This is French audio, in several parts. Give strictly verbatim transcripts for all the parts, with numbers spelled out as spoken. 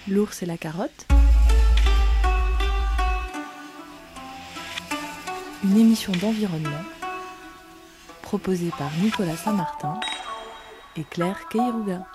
L'ours et la carotte. Une émission d'environnement proposée par Nicolas Saint-Martin et Claire Keiruga.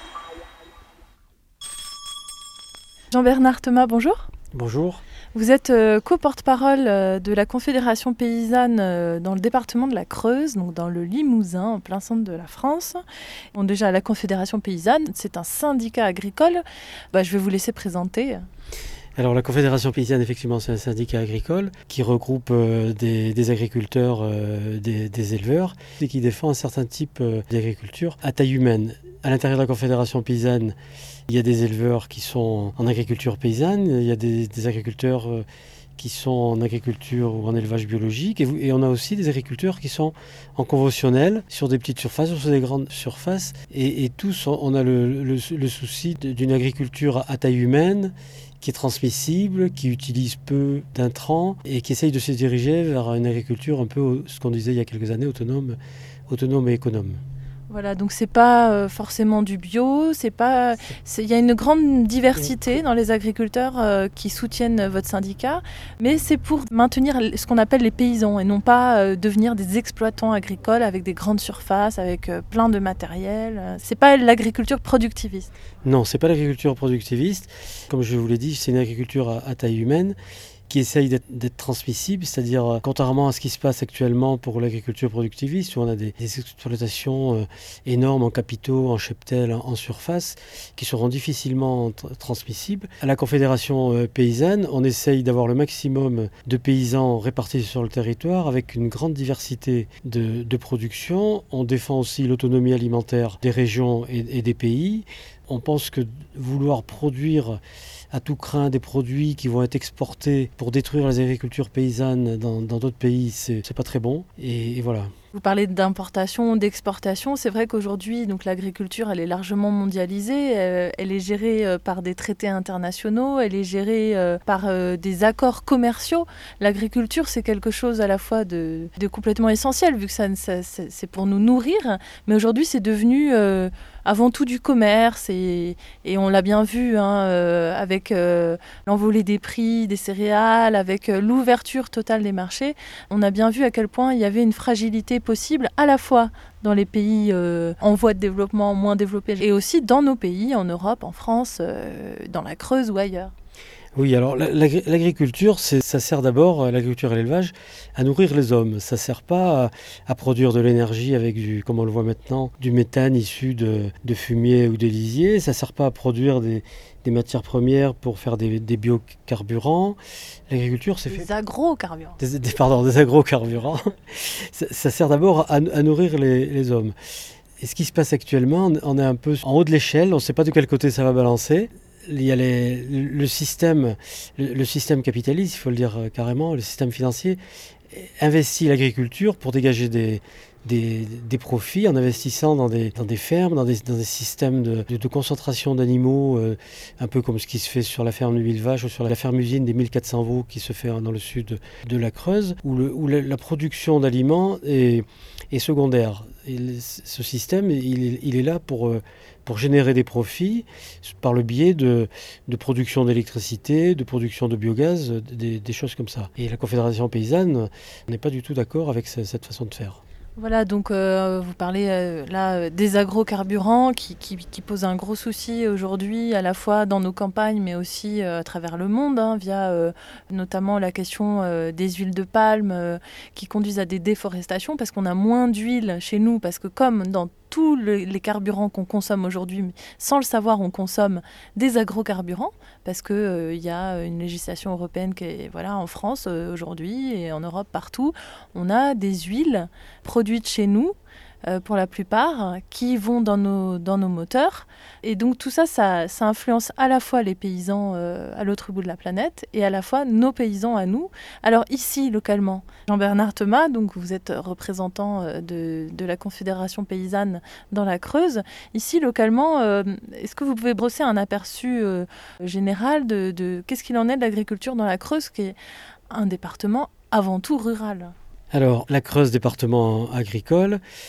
Jean-Bernard Thomas, bonjour. Bonjour. Vous êtes euh, co-porte-parole euh, de la Confédération paysanne euh, dans le département de la Creuse, donc dans le Limousin, en plein centre de la France. Bon, déjà, la Confédération paysanne, c'est un syndicat agricole. Bah, je vais vous laisser présenter. Alors la Confédération paysanne, effectivement, c'est un syndicat agricole qui regroupe euh, des, des agriculteurs, euh, des, des éleveurs et qui défend un certain type euh, d'agriculture à taille humaine. À l'intérieur de la Confédération paysanne, il y a des éleveurs qui sont en agriculture paysanne, il y a des, des agriculteurs euh, qui sont en agriculture ou en élevage biologique et, et on a aussi des agriculteurs qui sont en conventionnel sur des petites surfaces ou sur des grandes surfaces et, et tous on a le, le, le souci d'une agriculture à taille humaine qui est transmissible, qui utilise peu d'intrants et qui essaye de se diriger vers une agriculture un peu, ce qu'on disait il y a quelques années, autonome, autonome et économe. Voilà, donc c'est pas euh, forcément du bio, c'est pas, il y a une grande diversité dans les agriculteurs euh, qui soutiennent votre syndicat, mais c'est pour maintenir ce qu'on appelle les paysans et non pas euh, devenir des exploitants agricoles avec des grandes surfaces, avec euh, plein de matériel. C'est pas l'agriculture productiviste. Non, c'est pas l'agriculture productiviste. Comme je vous l'ai dit, c'est une agriculture à, à taille humaine qui essaye d'être, d'être transmissible, c'est-à-dire euh, contrairement à ce qui se passe actuellement pour l'agriculture productiviste, où on a des, des exploitations euh, énormes en capitaux, en cheptel, en, en surface, qui seront difficilement t- transmissibles. À la Confédération euh, paysanne, on essaye d'avoir le maximum de paysans répartis sur le territoire, avec une grande diversité de, de production. On défend aussi l'autonomie alimentaire des régions et, et des pays. On pense que vouloir produire à tout craint des produits qui vont être exportés pour détruire les agricultures paysannes dans, dans d'autres pays, c'est, c'est pas très bon. Et, et voilà. Vous parlez d'importation, d'exportation. C'est vrai qu'aujourd'hui, donc, l'agriculture, elle est largement mondialisée. Euh, elle est gérée euh, par des traités internationaux. Elle est gérée euh, par euh, des accords commerciaux. L'agriculture, c'est quelque chose à la fois de, de complètement essentiel, vu que ça, ça, c'est, c'est pour nous nourrir. Mais aujourd'hui, c'est devenu euh, avant tout du commerce. Et, et on l'a bien vu hein, euh, avec euh, l'envolée des prix des céréales, avec euh, l'ouverture totale des marchés. On a bien vu à quel point il y avait une fragilité possible à la fois dans les pays euh, en voie de développement moins développés et aussi dans nos pays, en Europe, en France, euh, dans la Creuse ou ailleurs. Oui, alors l'agriculture, c'est, ça sert d'abord, l'agriculture et l'élevage, à nourrir les hommes. Ça ne sert pas à, à produire de l'énergie avec, du, comme on le voit maintenant, du méthane issu de, de fumier ou de lisier. Ça ne sert pas à produire des, des matières premières pour faire des, des biocarburants. L'agriculture, c'est des fait... Des agrocarburants. Des, des, pardon, des agrocarburants. ça, ça sert d'abord à, à nourrir les, les hommes. Et ce qui se passe actuellement, on est un peu en haut de l'échelle, on ne sait pas de quel côté ça va balancer. Il y a les, le, système, le, le système capitaliste, il faut le dire carrément, le système financier investit l'agriculture pour dégager des, des, des profits en investissant dans des, dans des fermes, dans des, dans des systèmes de, de, de concentration d'animaux, euh, un peu comme ce qui se fait sur la ferme de mille vaches ou sur la ferme-usine des mille quatre cents veaux qui se fait dans le sud de la Creuse, où, le, où la, la production d'aliments est, est secondaire. Et ce système, il, il est là pour... Euh, pour générer des profits par le biais de, de production d'électricité, de production de biogaz, des, des choses comme ça. Et la Confédération paysanne n'est pas du tout d'accord avec ce, cette façon de faire. Voilà, donc euh, vous parlez euh, là des agrocarburants qui, qui, qui posent un gros souci aujourd'hui à la fois dans nos campagnes mais aussi euh, à travers le monde hein, via euh, notamment la question euh, des huiles de palme euh, qui conduisent à des déforestations parce qu'on a moins d'huile chez nous parce que comme dans tous les carburants qu'on consomme aujourd'hui, sans le savoir, on consomme des agrocarburants parce qu'il euh, y a une législation européenne qui est voilà, en France euh, aujourd'hui et en Europe partout. On a des huiles produites chez nous, euh, pour la plupart, qui vont dans nos, dans nos moteurs. Et donc tout ça, ça, ça influence à la fois les paysans euh, à l'autre bout de la planète et à la fois nos paysans à nous. Alors ici, localement, Jean-Bernard Thomas, donc vous êtes représentant de, de la Confédération paysanne dans la Creuse. Ici, localement, euh, est-ce que vous pouvez brosser un aperçu euh, général de, de qu'est-ce qu'il en est de l'agriculture dans la Creuse, qui est un département avant tout rural ? Alors, la Creuse, département agricole,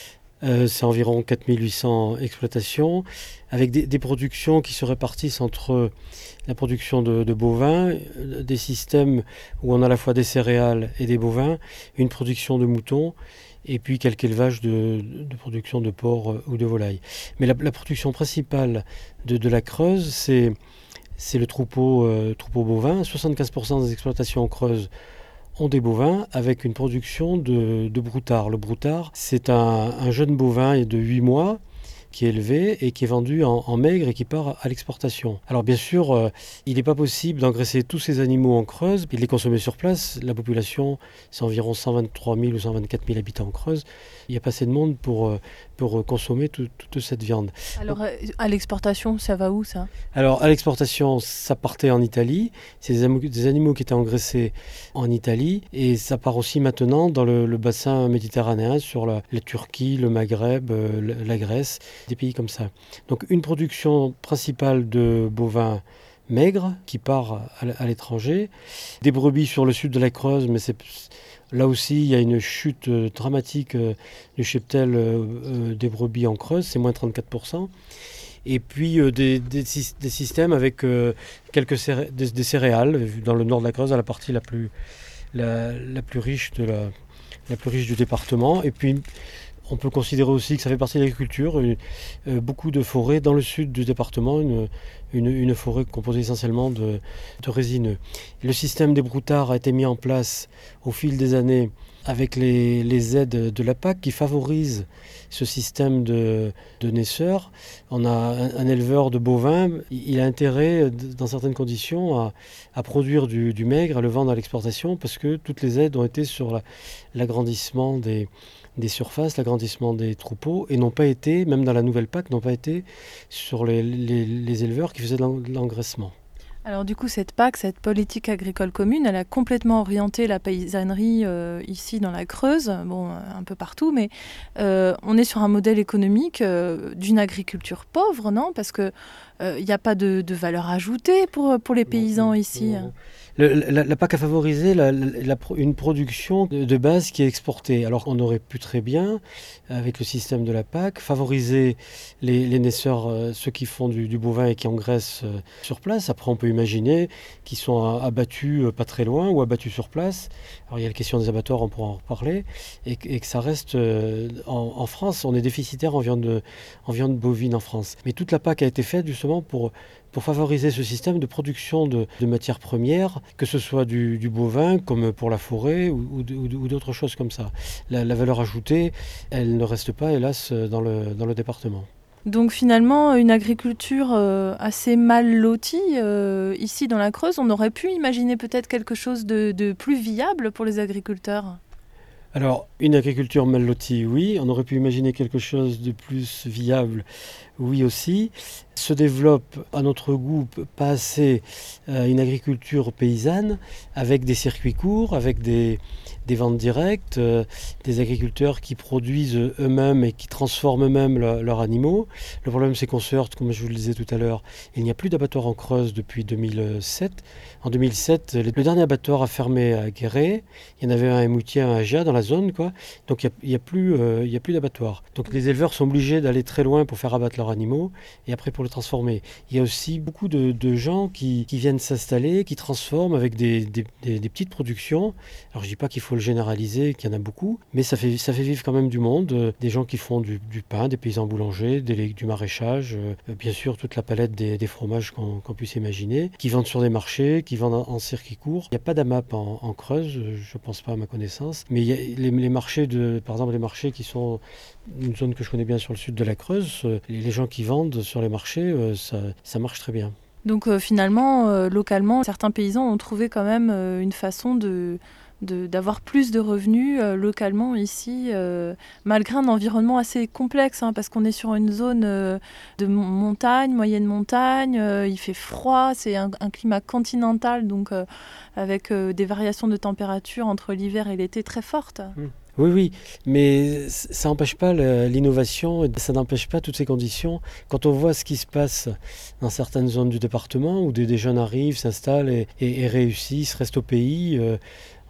Euh, c'est environ quatre mille huit cents exploitations, avec des, des productions qui se répartissent entre la production de, de bovins, des systèmes où on a à la fois des céréales et des bovins, une production de moutons, et puis quelques élevages de, de production de porcs ou de volailles. Mais la, la production principale de, de la Creuse, c'est, c'est le troupeau, euh, troupeau bovin. soixante-quinze pour cent des exploitations en Creuse ont des bovins avec une production de, de broutard. Le broutard, c'est un, un jeune bovin de huit mois qui est élevé et qui est vendu en, en maigre et qui part à l'exportation. Alors bien sûr, euh, il n'est pas possible d'engraisser tous ces animaux en Creuse et de les consommer sur place. La population, c'est environ cent vingt-trois mille ou cent vingt-quatre mille habitants en Creuse. Il n'y a pas assez de monde pour, euh, pour consommer tout, toute cette viande. Alors Donc, à l'exportation, ça va où ça ? Alors à l'exportation, ça partait en Italie. C'est des, am- des animaux qui étaient engraissés en Italie et ça part aussi maintenant dans le, le bassin méditerranéen sur la, la Turquie, le Maghreb, euh, la, la Grèce, des pays comme ça. Donc une production principale de bovins maigres qui part à, à l'étranger, des brebis sur le sud de la Creuse, mais c'est, là aussi il y a une chute dramatique du cheptel euh, des brebis en Creuse, c'est moins trente-quatre pour cent. Et puis euh, des, des, des systèmes avec euh, quelques céré- des, des céréales dans le nord de la Creuse, à la partie la plus, la, la plus riche de la, la plus riche du département. Et puis on peut considérer aussi que ça fait partie de l'agriculture, euh, beaucoup de forêts dans le sud du département, une, une, une forêt composée essentiellement de, de résineux. Le système des broutards a été mis en place au fil des années avec les, les aides de la P A C qui favorisent ce système de, de naisseurs. On a un, un éleveur de bovins, il a intérêt, dans certaines conditions, à, à produire du, du maigre, à le vendre à l'exportation, parce que toutes les aides ont été sur la, l'agrandissement des, des surfaces, l'agrandissement des troupeaux, et n'ont pas été, même dans la nouvelle P A C, n'ont pas été sur les, les, les éleveurs qui faisaient de l'engraissement. Alors du coup, cette P A C, cette politique agricole commune, elle a complètement orienté la paysannerie euh, ici dans la Creuse, bon, un peu partout, mais euh, on est sur un modèle économique euh, d'une agriculture pauvre, non ? Parce qu'il n'y euh, a pas de, de valeur ajoutée pour, pour les paysans non, ici. Non, non. Le, la, la P A C a favorisé la, la, la, une production de, de base qui est exportée. Alors qu'on aurait pu très bien, avec le système de la P A C, favoriser les, les naisseurs, euh, ceux qui font du, du bovin et qui engraissent euh, sur place. Après, on peut imaginer qu'ils sont abattus euh, pas très loin ou abattus sur place. Alors il y a la question des abattoirs, on pourra en reparler. Et, et que ça reste euh, en, en France, on est déficitaire en viande, en viande bovine en France. Mais toute la P A C a été faite justement pour... pour favoriser ce système de production de, de matières premières, que ce soit du, du bovin, comme pour la forêt, ou, ou, ou d'autres choses comme ça. La, la valeur ajoutée, elle ne reste pas, hélas, dans le, dans le département. Donc finalement, une agriculture euh, assez mal lotie, euh, ici dans la Creuse, on aurait pu imaginer peut-être quelque chose de, de plus viable pour les agriculteurs ? Alors, une agriculture mal lotie, oui. On aurait pu imaginer quelque chose de plus viable, oui aussi. Se développe, à notre goût, pas assez euh, une agriculture paysanne, avec des circuits courts, avec des, des ventes directes, euh, des agriculteurs qui produisent eux-mêmes et qui transforment eux-mêmes le, leurs animaux. Le problème, c'est qu'on se heurte, comme je vous le disais tout à l'heure, il n'y a plus d'abattoir en Creuse depuis deux mille sept. En deux mille sept, le dernier abattoir a fermé à Guéret. Il y en avait un à Moutier, un à Gia, dans la zone, quoi. Donc il n'y a, a plus, euh, il y a plus d'abattoir. Donc les éleveurs sont obligés d'aller très loin pour faire abattre leurs animaux et après pour le transformer. Il y a aussi beaucoup de, de gens qui, qui viennent s'installer, qui transforment avec des, des, des, des petites productions. Alors je ne dis pas qu'il faut le généraliser, qu'il y en a beaucoup, mais ça fait, ça fait vivre quand même du monde. Euh, des gens qui font du, du pain, des paysans boulangers, des, du maraîchage, euh, bien sûr toute la palette des, des fromages qu'on, qu'on puisse imaginer, qui vendent sur des marchés, qui vendent en, en circuit court. Il n'y a pas d'A M A P en, en Creuse, je ne pense pas à ma connaissance, mais il y a les, les marchés, de, par exemple les marchés qui sont une zone que je connais bien sur le sud de la Creuse, euh, les gens qui vendent sur les marchés, euh, ça, ça marche très bien. Donc euh, finalement, euh, localement, certains paysans ont trouvé quand même euh, une façon de, de, d'avoir plus de revenus euh, localement ici, euh, malgré un environnement assez complexe, hein, parce qu'on est sur une zone euh, de montagne, moyenne montagne, euh, il fait froid, c'est un, un climat continental, donc euh, avec euh, des variations de température entre l'hiver et l'été très fortes. Mmh. Oui, oui, mais ça n'empêche pas l'innovation, ça n'empêche pas toutes ces conditions. Quand on voit ce qui se passe dans certaines zones du département, où des, des jeunes arrivent, s'installent et, et, et réussissent, restent au pays, euh,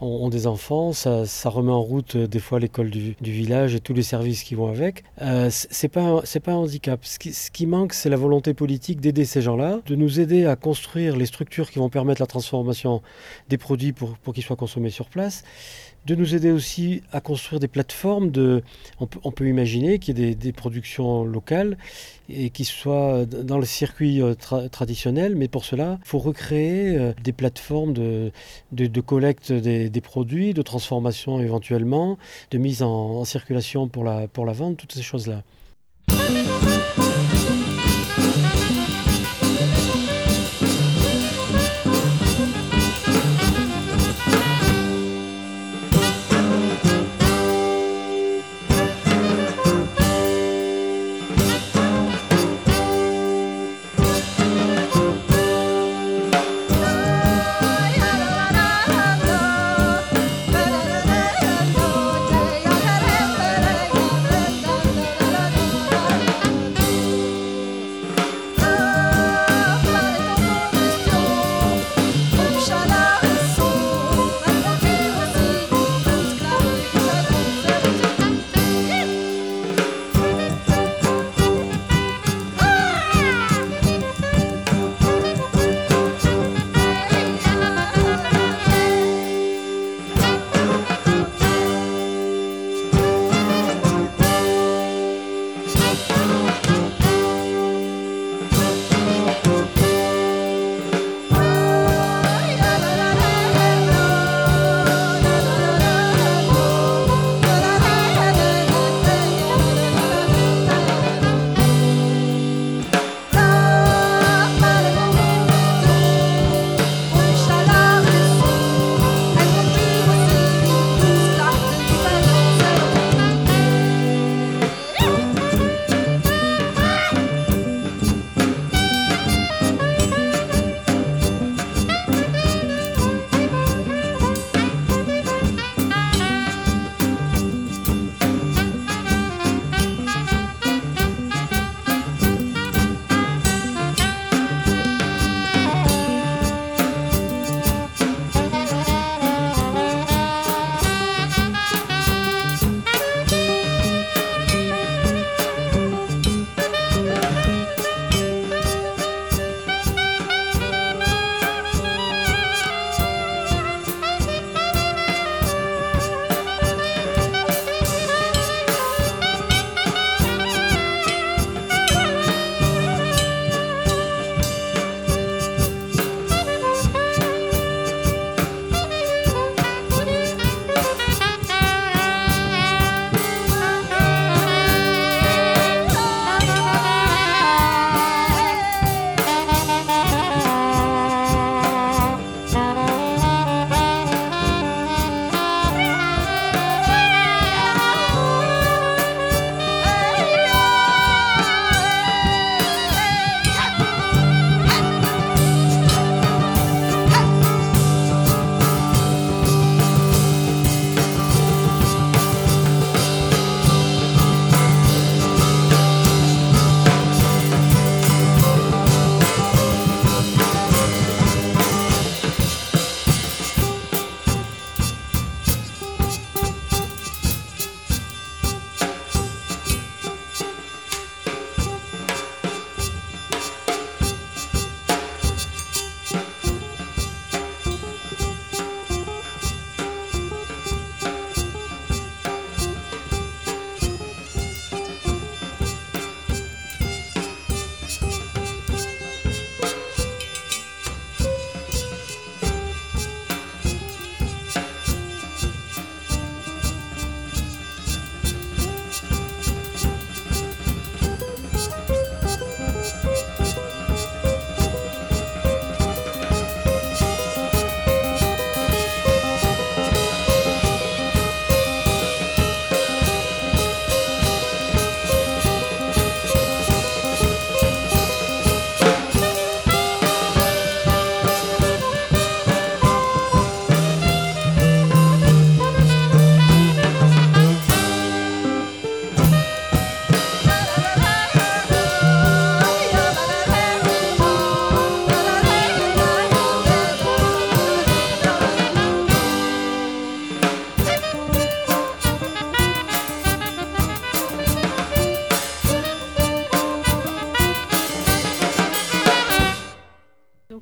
ont, ont des enfants, ça, ça remet en route euh, des fois l'école du, du village et tous les services qui vont avec. Euh, c'est pas un, c'est pas un handicap. Ce qui, ce qui manque, c'est la volonté politique d'aider ces gens-là, de nous aider à construire les structures qui vont permettre la transformation des produits pour, pour qu'ils soient consommés sur place, de nous aider aussi à construire des plateformes. De, on, peut, on peut imaginer qu'il y ait des, des productions locales et qui soient dans le circuit tra- traditionnel, mais pour cela, il faut recréer euh, des plateformes de, de, de collecte des, des produits, de transformation éventuellement, de mise en, en circulation pour la, pour la vente, toutes ces choses-là.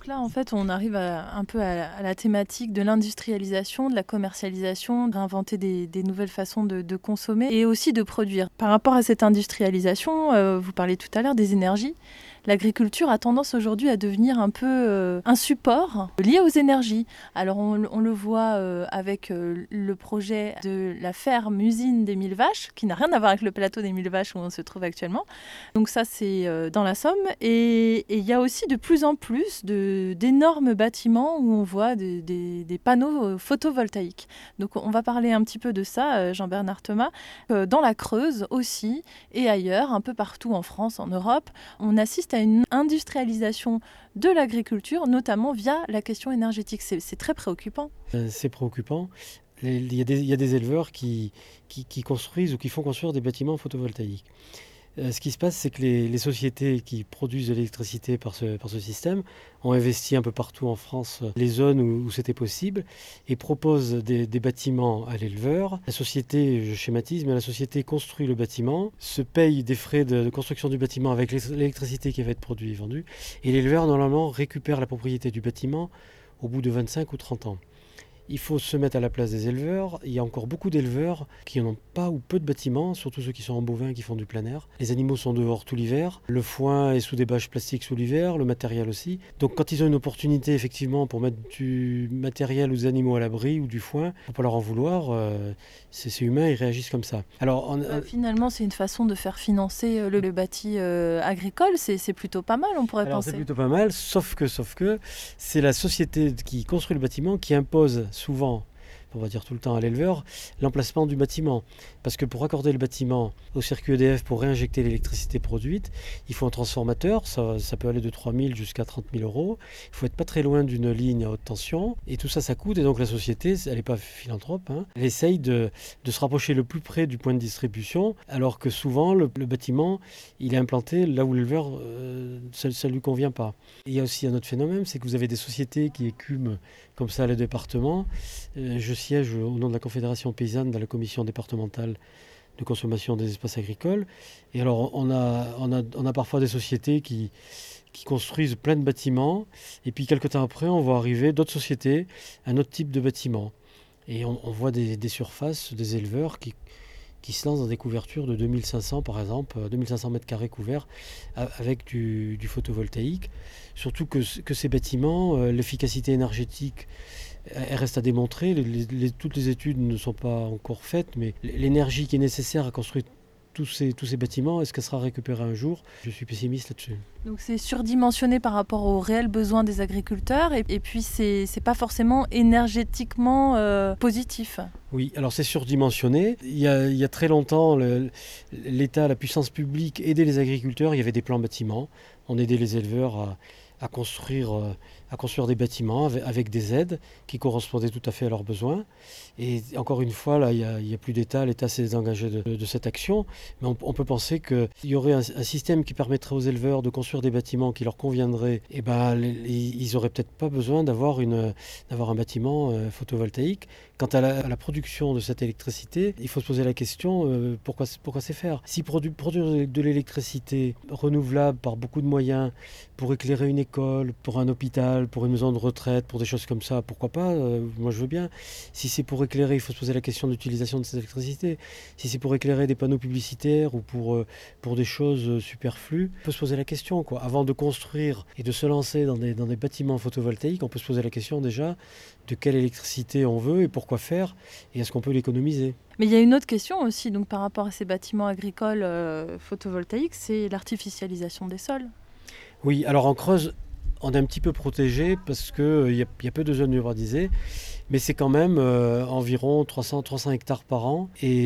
Donc là, en fait, on arrive à, un peu à la, à la thématique de l'industrialisation, de la commercialisation, d'inventer des, des nouvelles façons de, de consommer et aussi de produire. Par rapport à cette industrialisation, euh, vous parliez tout à l'heure des énergies. L'agriculture a tendance aujourd'hui à devenir un peu euh, un support lié aux énergies. Alors on, on le voit euh, avec euh, le projet de la ferme-usine des mille vaches, qui n'a rien à voir avec le plateau des mille vaches où on se trouve actuellement. Donc ça c'est euh, dans la Somme. Et il y a aussi de plus en plus de, d'énormes bâtiments où on voit des, des, des panneaux photovoltaïques. Donc on va parler un petit peu de ça, Jean-Bernard Thomas. Euh, dans la Creuse aussi et ailleurs, un peu partout en France, en Europe, on assiste à une industrialisation de l'agriculture, notamment via la question énergétique. C'est, c'est très préoccupant. Euh, c'est préoccupant. Il y a des, il y a des éleveurs qui, qui, qui construisent ou qui font construire des bâtiments photovoltaïques. Euh, ce qui se passe, c'est que les, les sociétés qui produisent de l'électricité par ce, par ce système ont investi un peu partout en France les zones où, où c'était possible et proposent des, des bâtiments à l'éleveur. La société, je schématise, mais la société construit le bâtiment, se paye des frais de, de construction du bâtiment avec l'électricité qui va être produite et vendue, et l'éleveur, normalement, récupère la propriété du bâtiment au bout de vingt-cinq ou trente ans. Il faut se mettre à la place des éleveurs. Il y a encore beaucoup d'éleveurs qui n'ont pas ou peu de bâtiments, surtout ceux qui sont en bovin, qui font du plein air. Les animaux sont dehors tout l'hiver. Le foin est sous des bâches plastiques sous l'hiver, le matériel aussi. Donc quand ils ont une opportunité effectivement pour mettre du matériel ou des animaux à l'abri ou du foin, il ne faut pas leur en vouloir. Euh, c'est, c'est humain, ils réagissent comme ça. Alors, on, euh, finalement, c'est une façon de faire financer le, le bâti euh, agricole. C'est, c'est plutôt pas mal, on pourrait alors, penser. C'est plutôt pas mal, sauf que, sauf que c'est la société qui construit le bâtiment qui impose souvent, on va dire tout le temps à l'éleveur, l'emplacement du bâtiment. Parce que pour accorder le bâtiment au circuit E D F pour réinjecter l'électricité produite, il faut un transformateur, ça, ça peut aller de trois mille jusqu'à trente mille euros. Il faut être pas très loin d'une ligne à haute tension. Et tout ça, ça coûte. Et donc la société, elle n'est pas philanthrope, hein, elle essaye de, de se rapprocher le plus près du point de distribution, alors que souvent, le, le bâtiment, il est implanté là où l'éleveur, euh, ça ne lui convient pas. Et il y a aussi un autre phénomène, c'est que vous avez des sociétés qui écument comme ça les départements. Euh, je siège au nom de la Confédération paysanne dans la commission départementale de consommation des espaces agricoles. Et alors, on a, on a, on a parfois des sociétés qui, qui construisent plein de bâtiments. Et puis, quelques temps après, on voit arriver d'autres sociétés, un autre type de bâtiment. Et on, on voit des, des surfaces, des éleveurs qui, qui se lancent dans des couvertures de deux mille cinq cents, par exemple, deux mille cinq cents mètres carrés couverts avec du, du photovoltaïque. Surtout que, que ces bâtiments, euh, l'efficacité énergétique, elle reste à démontrer. Les, les, toutes les études ne sont pas encore faites, mais l'énergie qui est nécessaire à construire tous ces, tous ces bâtiments, est-ce qu'elle sera récupérée un jour ? Je suis pessimiste là-dessus. Donc c'est surdimensionné par rapport aux réels besoins des agriculteurs et, et puis c'est, c'est pas forcément énergétiquement euh, positif. Oui, alors c'est surdimensionné. Il y a, il y a très longtemps, le, l'État, la puissance publique aidait les agriculteurs. Il y avait des plans bâtiments. On aidait les éleveurs à, à, construire, à construire des bâtiments avec, avec des aides qui correspondaient tout à fait à leurs besoins. Et encore une fois, là, il n'y a, a plus d'État. L'État s'est désengagé de, de, de cette action. Mais on, on peut penser qu'il y aurait un, un système qui permettrait aux éleveurs de construire des bâtiments qui leur conviendraient. Et ben, les, ils n'auraient peut-être pas besoin d'avoir, une, d'avoir un bâtiment euh, photovoltaïque. Quant à la, à la production de cette électricité, il faut se poser la question, euh, pourquoi, pourquoi c'est faire ? Si produ, produire de l'électricité renouvelable par beaucoup de moyens, pour éclairer une école, pour un hôpital, pour une maison de retraite, pour des choses comme ça, pourquoi pas ? euh, Moi je veux bien. Si c'est pour éclairer, il faut se poser la question de l'utilisation de cette électricité. Si c'est pour éclairer des panneaux publicitaires ou pour, euh, pour des choses superflues, il faut se poser la question, quoi. Avant de construire et de se lancer dans des, dans des bâtiments photovoltaïques, on peut se poser la question déjà de quelle électricité on veut et pourquoi faire, et est-ce qu'on peut l'économiser ? Mais il y a une autre question aussi donc, par rapport à ces bâtiments agricoles euh, photovoltaïques, c'est l'artificialisation des sols. Oui, alors en Creuse, on est un petit peu protégé parce qu'il euh, y, y a peu de zones urbanisées, mais c'est quand même euh, environ trois cents hectares par an.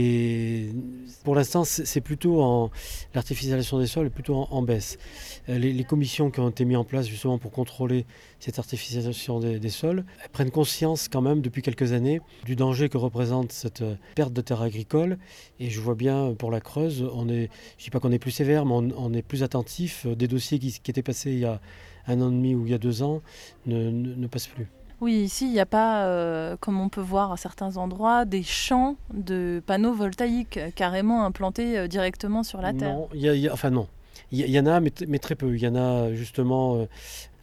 Et pour l'instant, c'est, c'est plutôt en, l'artificialisation des sols est plutôt en, en baisse. Euh, les, les commissions qui ont été mises en place justement pour contrôler cette artificialisation des, des sols, elles prennent conscience quand même depuis quelques années du danger que représente cette perte de terres agricoles. Et je vois bien pour la Creuse, on est, je ne dis pas qu'on est plus sévère, mais on, on est plus attentif. Des dossiers qui, qui étaient passés il y a un an et demi ou il y a deux ans ne, ne, ne passent plus. Oui, ici, il n'y a pas, euh, comme on peut voir à certains endroits, des champs de panneaux voltaïques carrément implantés euh, directement sur la terre. Non, il y a, il y a, enfin non. Il y, y en a, mais, mais très peu. Il y en a justement euh,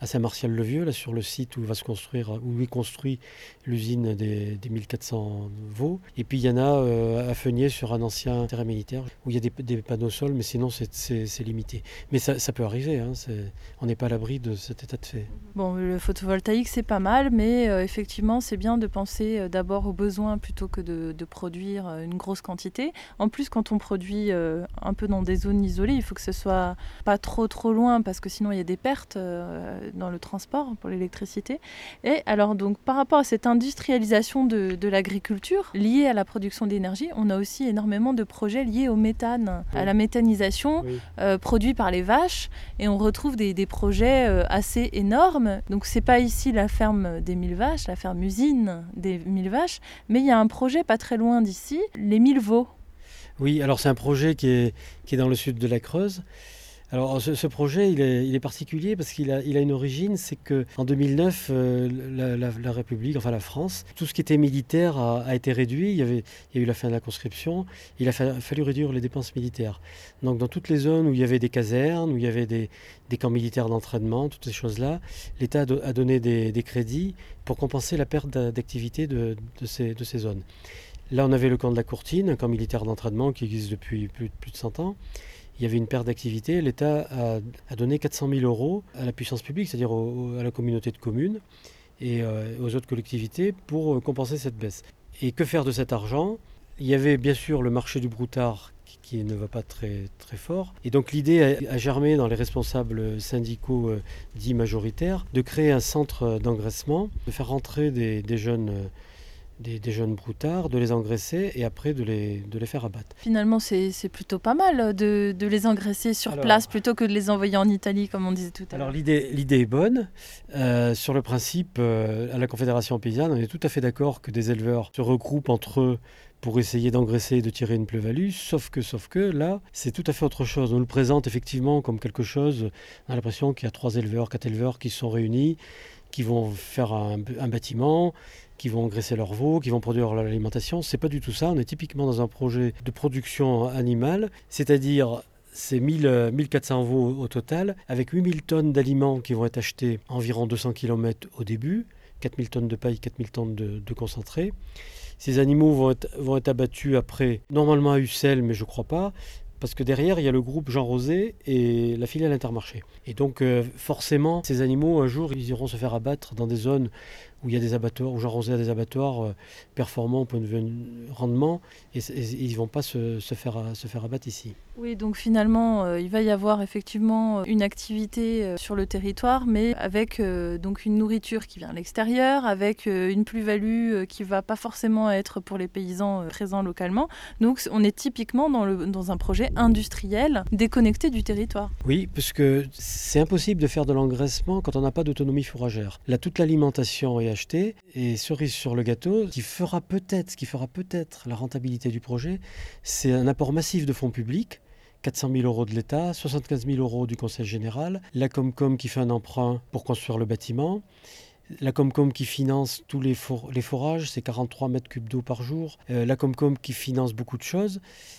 à Saint-Martial-le-Vieux, là sur le site où va se construire, où est construit l'usine des, des mille quatre cents veaux. Et puis il y en a euh, à Feugnier sur un ancien terrain militaire où il y a des, des panneaux sol, mais sinon c'est, c'est, c'est limité. Mais ça, ça peut arriver, hein, c'est, on n'est pas à l'abri de cet état de fait. Bon, le photovoltaïque c'est pas mal, mais euh, effectivement c'est bien de penser euh, d'abord aux besoins plutôt que de, de produire euh, une grosse quantité. En plus, quand on produit euh, un peu dans des zones isolées, il faut que ce soit pas trop trop loin parce que sinon il y a des pertes euh, dans le transport pour l'électricité. Et alors donc par rapport à cette industrialisation de, de l'agriculture liée à la production d'énergie, on a aussi énormément de projets liés au méthane, oui. à la méthanisation oui. euh, produit par les vaches, et on retrouve des, des projets euh, assez énormes. Donc c'est pas ici la ferme des mille vaches, la ferme usine des mille vaches, mais il y a un projet pas très loin d'ici, les mille veaux. Oui, alors c'est un projet qui est, qui est dans le sud de la Creuse. Alors ce, ce projet, il est, il est particulier parce qu'il a, il a une origine, c'est qu'en deux mille neuf, euh, la, la, la République, enfin la France, tout ce qui était militaire a, a été réduit. Il y, avait, il y a eu la fin de la conscription. Il a fa- fallu réduire les dépenses militaires. Donc dans toutes les zones où il y avait des casernes, où il y avait des, des camps militaires d'entraînement, toutes ces choses-là, l'État a, do- a donné des, des crédits pour compenser la perte d'activité de, de, ces, de ces zones. Là, on avait le camp de la Courtine, un camp militaire d'entraînement qui existe depuis plus, plus de cent ans. Il y avait une perte d'activité. L'État a, a donné quatre cent mille euros à la puissance publique, c'est-à-dire au, à la communauté de communes et euh, aux autres collectivités pour compenser cette baisse. Et que faire de cet argent ? Il y avait bien sûr le marché du broutard qui, qui ne va pas très, très fort. Et donc l'idée a, a germé dans les responsables syndicaux euh, dits majoritaires de créer un centre d'engraissement, de faire rentrer des, des jeunes... Euh, Des, des jeunes broutards, de les engraisser et après de les, de les faire abattre. Finalement, c'est, c'est plutôt pas mal de, de les engraisser sur alors, place plutôt que de les envoyer en Italie, comme on disait tout à l'heure. Alors l'idée, l'idée est bonne. Euh, sur le principe, euh, à la Confédération paysanne, on est tout à fait d'accord que des éleveurs se regroupent entre eux pour essayer d'engraisser et de tirer une plus-value, sauf que, sauf que là, c'est tout à fait autre chose. On le présente effectivement comme quelque chose, on a l'impression qu'il y a trois éleveurs, quatre éleveurs qui se sont réunis, qui vont faire un, un bâtiment, qui vont engraisser leurs veaux, qui vont produire l'alimentation. C'est pas du tout ça. On est typiquement dans un projet de production animale, c'est-à-dire c'est mille, mille quatre cents veaux au total, avec huit mille tonnes d'aliments qui vont être achetés environ deux cents kilomètres au début, quatre mille tonnes de paille, quatre mille tonnes de, de concentré. Ces animaux vont être, vont être abattus après, normalement à Ussel, mais je ne crois pas, parce que derrière, il y a le groupe Jean Rosé et la filiale Intermarché. Et donc, euh, forcément, ces animaux, un jour, ils iront se faire abattre dans des zones où il y a des abattoirs, où Jean Rosé a des abattoirs euh, performants au point de vue rendement, et, et ils ne vont pas se, se, faire, se faire abattre ici. Oui, donc finalement, euh, il va y avoir effectivement une activité euh, sur le territoire, mais avec euh, donc une nourriture qui vient à l'extérieur, avec euh, une plus-value euh, qui ne va pas forcément être pour les paysans euh, présents localement. Donc on est typiquement dans, le, dans un projet industriel déconnecté du territoire. Oui, parce que c'est impossible de faire de l'engraissement quand on n'a pas d'autonomie fourragère. Là, toute l'alimentation est achetée, et cerise sur le gâteau, qui fera peut-être, ce qui fera peut-être la rentabilité du projet, c'est un apport massif de fonds publics, quatre cent mille euros de l'État, soixante-quinze mille euros du Conseil général, la Comcom qui fait un emprunt pour construire le bâtiment, la Comcom qui finance tous les, for- les forages, c'est quarante-trois mètres cubes d'eau par jour, euh, la Comcom qui finance beaucoup de choses,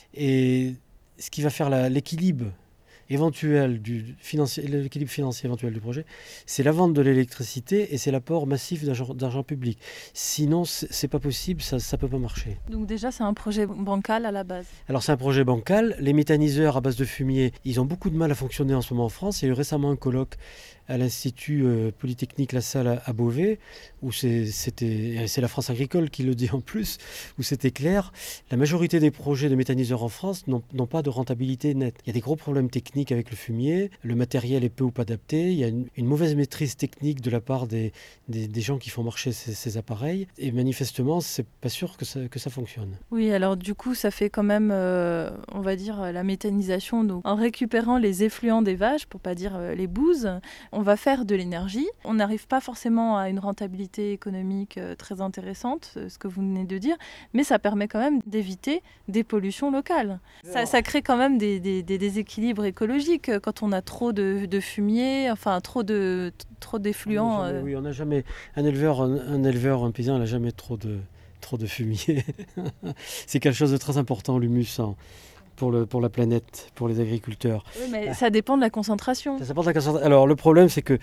et ce qui va faire la, l'équilibre éventuel du financier, l'équilibre financier éventuel du projet, c'est la vente de l'électricité et c'est l'apport massif d'argent, d'argent public. Sinon, c'est, c'est pas possible, ça ne peut pas marcher. Donc déjà, c'est un projet bancal à la base. Alors c'est un projet bancal. Les méthaniseurs à base de fumier, ils ont beaucoup de mal à fonctionner en ce moment en France. Il y a eu récemment un colloque à l'Institut euh, Polytechnique La Salle à, à Beauvais, où c'est, c'était, c'est la France agricole qui le dit en plus, où c'était clair. La majorité des projets de méthaniseurs en France n'ont, n'ont pas de rentabilité nette. Il y a des gros problèmes techniques avec le fumier, le matériel est peu ou pas adapté, il y a une, une mauvaise maîtrise technique de la part des, des, des gens qui font marcher ces, ces appareils, et manifestement, c'est pas sûr que ça, que ça fonctionne. Oui, alors du coup, ça fait quand même, euh, on va dire, la méthanisation. Donc, en récupérant les effluents des vaches, pour pas dire euh, les bouses, on va faire de l'énergie. On n'arrive pas forcément à une rentabilité économique euh, très intéressante, euh, ce que vous venez de dire, mais ça permet quand même d'éviter des pollutions locales. Ça, ça crée quand même des, des, des déséquilibres écologiques euh, quand on a trop de, de fumier, enfin trop de trop d'effluents. On jamais, euh... Oui, on n'a jamais un éleveur, un, un éleveur, un paysan, n'a jamais trop de trop de fumier. C'est quelque chose de très important, l'humus, hein, pour, le, pour la planète, pour les agriculteurs. Oui, mais ça dépend de la concentration. Ça dépend de la concentration. Alors, le problème, c'est que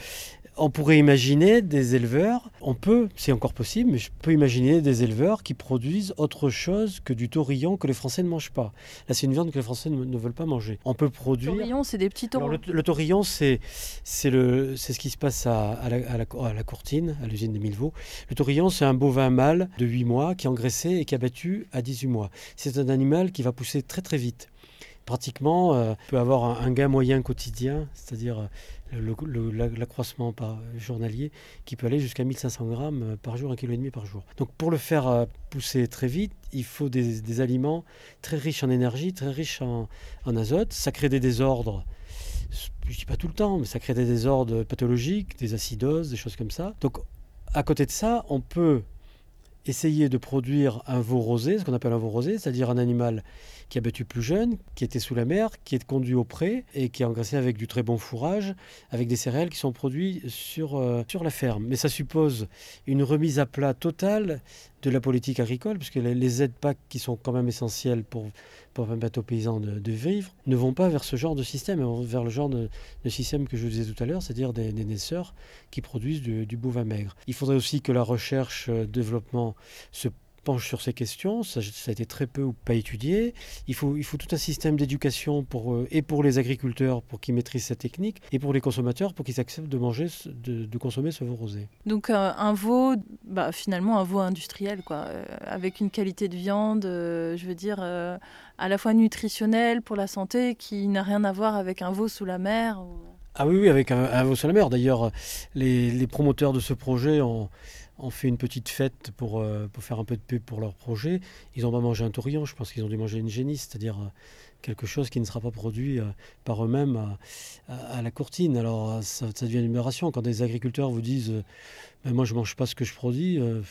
On pourrait imaginer des éleveurs, on peut, c'est encore possible, mais je peux imaginer des éleveurs qui produisent autre chose que du taurillon que les Français ne mangent pas. Là, c'est une viande que les Français ne, ne veulent pas manger. On peut produire... Le taurillon, c'est des petits taureaux. Alors, le, le taurillon, c'est, c'est, le, c'est ce qui se passe à, à, la, à, la, à la Courtine, à l'usine des Millevaud. Le taurillon, c'est un bovin mâle de huit mois qui est engraissé et qui a battu à dix-huit mois. C'est un animal qui va pousser très très vite. Pratiquement, euh, peut avoir un, un gain moyen quotidien, c'est-à-dire le, le, l'accroissement par journalier, qui peut aller jusqu'à mille cinq cents grammes par jour, un virgule cinq kilos par jour. Donc pour le faire euh, pousser très vite, il faut des, des aliments très riches en énergie, très riches en, en azote. Ça crée des désordres, je ne dis pas tout le temps, mais ça crée des désordres pathologiques, des acidoses, des choses comme ça. Donc à côté de ça, on peut essayer de produire un veau rosé, ce qu'on appelle un veau rosé, c'est-à-dire un animal qui a battu plus jeune, qui était sous la mer, qui est conduit au pré et qui est engraissé avec du très bon fourrage, avec des céréales qui sont produites sur, euh, sur la ferme. Mais ça suppose une remise à plat totale de la politique agricole, puisque les, les aides P A C, qui sont quand même essentielles pour, pour permettre aux paysans de, de vivre, ne vont pas vers ce genre de système, elles vont vers le genre de, de système que je vous disais tout à l'heure, c'est-à-dire des, des naisseurs qui produisent du, du bovin maigre. Il faudrait aussi que la recherche, euh, développement se penche sur ces questions, ça, ça a été très peu ou pas étudié. Il faut, il faut tout un système d'éducation pour, euh, et pour les agriculteurs pour qu'ils maîtrisent cette technique et pour les consommateurs pour qu'ils acceptent de manger, de, de consommer ce veau rosé. Donc euh, un veau, bah, finalement un veau industriel, quoi, euh, avec une qualité de viande, euh, je veux dire, euh, à la fois nutritionnelle pour la santé, qui n'a rien à voir avec un veau sous la mer. Ou... Ah oui, oui, avec un, un veau sous la mer. D'ailleurs, les, les promoteurs de ce projet ont... On fait une petite fête pour, euh, pour faire un peu de pub pour leur projet. Ils n'ont pas mangé un taurillon, je pense qu'ils ont dû manger une génisse, c'est-à-dire euh, quelque chose qui ne sera pas produit euh, par eux-mêmes à, à, à la Courtine. Alors ça, ça devient une aberration. Quand des agriculteurs vous disent euh, ben moi je ne mange pas ce que je produis, euh,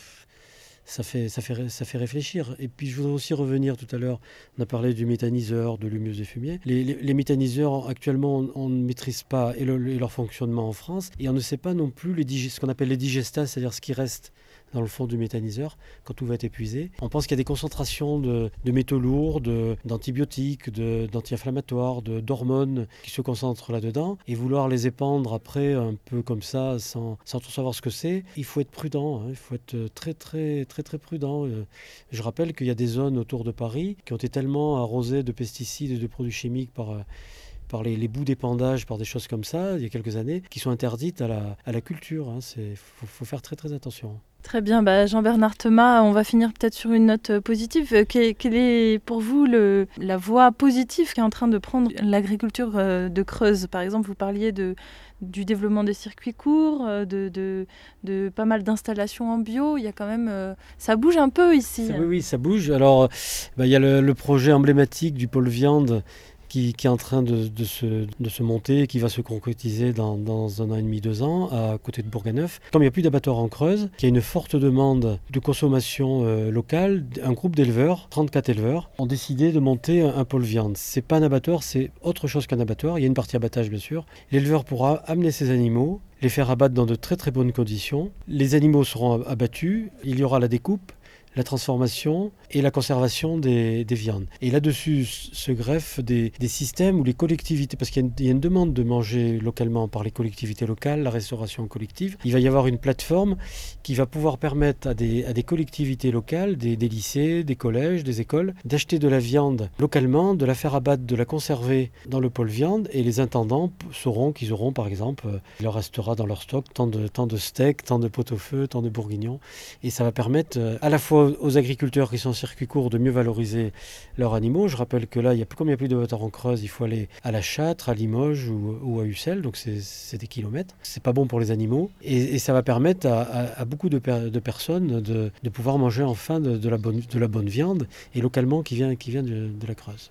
ça, fait, ça, fait, ça fait réfléchir. Et puis je voudrais aussi revenir tout à l'heure, on a parlé du méthaniseur, de l'humeuse des fumiers. Les, les, les méthaniseurs, actuellement, on, on ne maîtrise pas et, le, et leur fonctionnement en France. Et on ne sait pas non plus les dig- ce qu'on appelle les digestats, c'est-à-dire ce qui reste dans le fond du méthaniseur quand tout va être épuisé. On pense qu'il y a des concentrations de, de métaux lourds, de, d'antibiotiques, de, d'anti-inflammatoires, de, d'hormones qui se concentrent là-dedans. Et vouloir les épandre après un peu comme ça, sans, sans tout savoir ce que c'est, il faut être prudent. Hein, il faut être très très très très prudent. Je rappelle qu'il y a des zones autour de Paris qui ont été tellement arrosées de pesticides et de produits chimiques par... par les, les bouts d'épandage, par des choses comme ça, il y a quelques années, qui sont interdites à la, à la culture. Il hein. faut, faut faire très très attention. Très bien, bah Jean-Bernard Thomas, on va finir peut-être sur une note positive. Quelle, quelle est pour vous le, la voie positive qui est en train de prendre l'agriculture de Creuse ? Par exemple, vous parliez de, du développement des circuits courts, de, de, de pas mal d'installations en bio. Il y a quand même, ça bouge un peu ici. Ça, oui, oui, ça bouge. Alors, bah, il y a le, le projet emblématique du pôle viande Qui, qui est en train de, de, se, de se monter, qui va se concrétiser dans, dans un an et demi, deux ans, à côté de Bourganeuf. Comme il n'y a plus d'abattoir en Creuse, il y a une forte demande de consommation euh, locale, un groupe d'éleveurs, trente-quatre éleveurs, ont décidé de monter un, un pôle viande. Ce n'est pas un abattoir, c'est autre chose qu'un abattoir. Il y a une partie abattage, bien sûr. L'éleveur pourra amener ses animaux, les faire abattre dans de très très bonnes conditions. Les animaux seront abattus, il y aura la découpe, la transformation et la conservation des, des viandes. Et là-dessus se greffent des, des systèmes où les collectivités, parce qu'il y a, une, il y a une demande de manger localement par les collectivités locales, la restauration collective, il va y avoir une plateforme qui va pouvoir permettre à des, à des collectivités locales, des, des lycées, des collèges, des écoles, d'acheter de la viande localement, de la faire abattre, de la conserver dans le pôle viande, et les intendants sauront qu'ils auront, par exemple, il leur restera dans leur stock tant de, tant de steaks, tant de pot-au-feu, tant de bourguignons, et ça va permettre à la fois aux agriculteurs qui sont en circuit court de mieux valoriser leurs animaux. Je rappelle que là, il y a, comme il n'y a plus de d'abattoir en Creuse, il faut aller à la Châtre, à Limoges ou, ou à Ussel, donc c'est, c'est des kilomètres. C'est pas bon pour les animaux et, et ça va permettre à, à, à beaucoup de, per, de personnes de, de pouvoir manger enfin de, de, la bonne, de la bonne viande et localement qui vient, qui vient de, de la Creuse.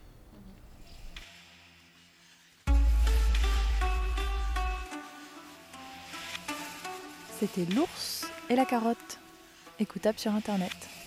C'était L'ours et la carotte, écoutable sur Internet.